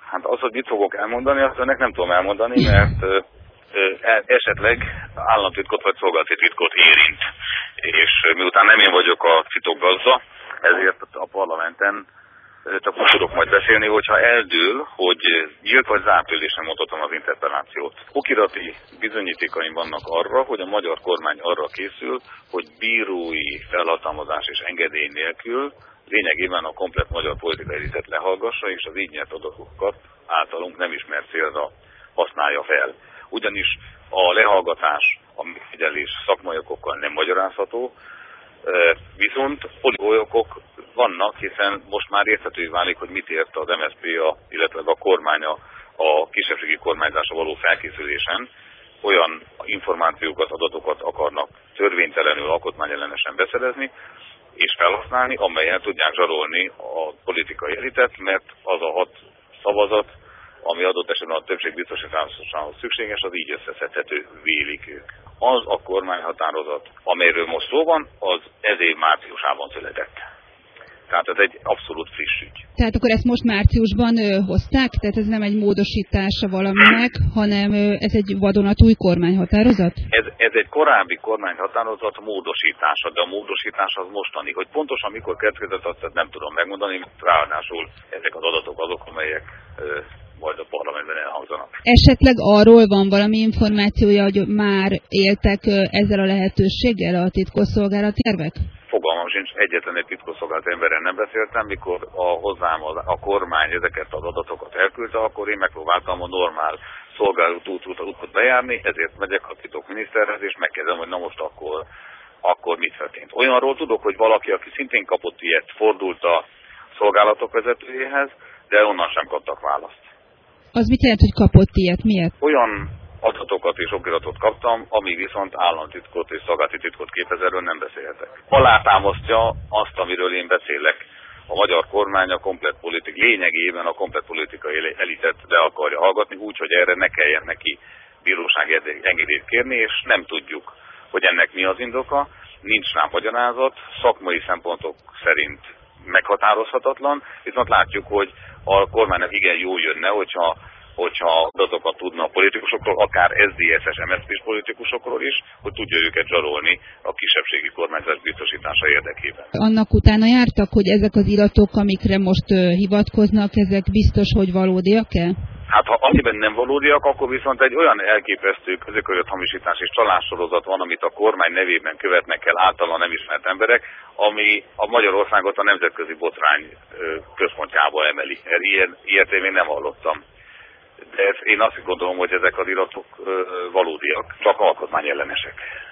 Hát az, hogy mit fogok elmondani, azt önnek nem tudom elmondani, mert esetleg államtitkot vagy szolgálati titkot érint. És miután nem én vagyok a titok gazda, ezért a parlamenten csak úgy tudok majd beszélni, hogyha eldől, hogy nyílt vagy zárt ülésen mondhatom az interpellációt. Okirati bizonyítékaim vannak arra, hogy a magyar kormány arra készül, hogy bírói felhatalmazás és engedély nélkül lényegében a komplett magyar politikai elitet lehallgassa, és az így nyert adatokat általunk nem ismert célra használja fel. Ugyanis a lehallgatás, a megfigyelés szakmai okokkal nem magyarázható, viszont politikai okok vannak, hiszen most már érthetővé válik, hogy mit ért az MSZP, illetve a kormánya a kisebbségi kormányzásra való felkészülésen. Olyan információkat, adatokat akarnak törvénytelenül, alkotmányellenesen beszerezni és felhasználni, amellyel tudják zsarolni a politikai elitet, mert az a 6 szavazat, ami adott esetben a többség biztosításához szükséges, az így összeszedhető, vélik ők. Az a kormányhatározat, amelyről most szó van, az ez év márciusában született. Tehát ez egy abszolút friss ügy. Tehát akkor ezt most márciusban hozták? Tehát ez nem egy módosítása valaminek, hanem ez egy vadonatúj kormányhatározat? Ez egy korábbi kormányhatározat módosítása, de a módosítás az mostani. Hogy pontosan mikor következett, azt nem tudom megmondani, ráadásul ezek az adatok azok, amelyek majd a parlamentben elhangzanak. Esetleg arról van valami információja, hogy már éltek ezzel a lehetőséggel a titkosszolgálati tervek? Fogalmam sincs, egyetlen egy titkosszolgálati emberrel nem beszéltem, mikor hozzám a kormány ezeket az adatokat elküldte, akkor én megpróbáltam a normál szolgálati útot bejárni, ezért megyek a titokminiszterhez, és megkérdezem, hogy na most akkor mit történt. Olyanról tudok, hogy valaki, aki szintén kapott ilyet, fordult a szolgálatok vezetőjéhez, de onnan sem kaptak választ. Az mit jelent, hogy kapott ilyet? Miért? Olyan adatokat és okiratot kaptam, ami viszont államtitkot és szolgálati titkot képez, erről nem beszélhetek. Alátámasztja azt, amiről én beszélek. A magyar kormány lényegében a komplett politikai elitet le akarja hallgatni, úgy, hogy erre ne kelljen neki bírósági engedélyt kérni, és nem tudjuk, hogy ennek mi az indoka, nincs rá magyarázat, szakmai szempontok szerint meghatározhatatlan, viszont látjuk, hogy a kormánynak igen jól jönne, hogyha adatokat tudna a politikusokról, akár SZDSZ-es, MSZP-s politikusokról is, hogy tudja őket zsarolni a kisebbségi kormányzás biztosítása érdekében. Annak utána jártak, hogy ezek az iratok, amikre most hivatkoznak, ezek biztos, hogy valódiak-e? Hát ha annyiben nem valódiak, akkor viszont egy olyan elképesztő közöközött hamisítás és csalássorozat van, amit a kormány nevében követnek el általán nem ismert emberek, ami a Magyarországot a nemzetközi botrány központjába emeli. Ilyet én még nem hallottam. De én azt gondolom, hogy ezek az iratok valódiak, csak alkotmányellenesek.